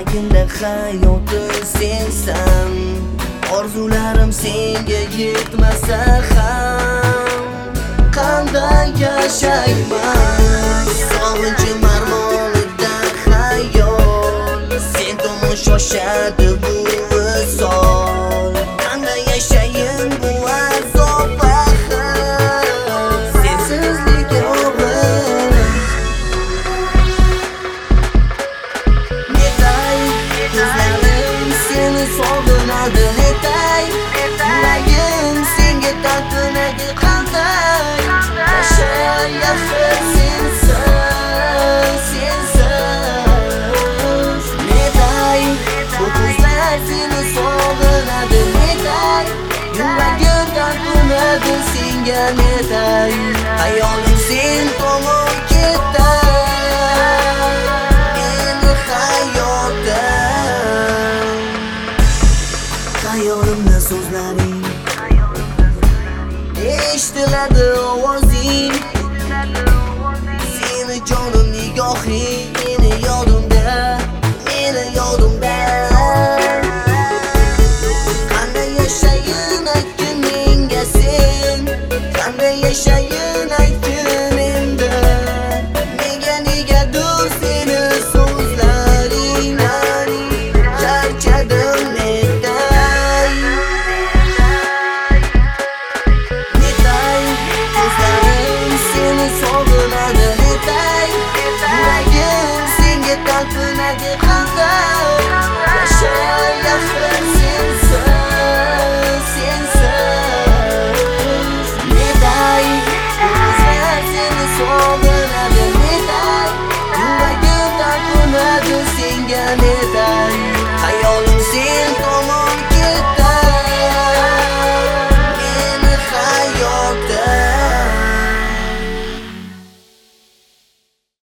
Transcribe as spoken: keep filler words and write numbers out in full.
Yuragimda hayotim sensan, orzularim senga yetmasa ham qanday yashayman? Sog'inchim armonida xayol, sen tomon shoshadi bu visol. Qanday yashayin bu azob axir, sensizlik og'ir. Netay ko'zlarim seni sog'inadi, netay yuragim senga talpinadi. Qanday yashay axir sensiz, sensiz. Netay bu ko'zlar seni sog'inadi, netay yuragim talpinadi senga, netay hayolim sen tomon ketar meni hayotim. Hayolimda so'zlaring eshitiladi, ovozing seni jonim nigohing meni yodimda, meni yodimda. Qanday yashayin aytgin menga sen, qanday yashayin aytgin endi. Nega negadir seni so'zlaringdan charchadim netay. Netay ko'zlarim seni sog'inadi, netay yuragim senga talpinadi. Qanday yashay axir sensiz, sensiz. Netay ko'zlar seni sog'inadi, netay yuragim talpinadi senga, netay.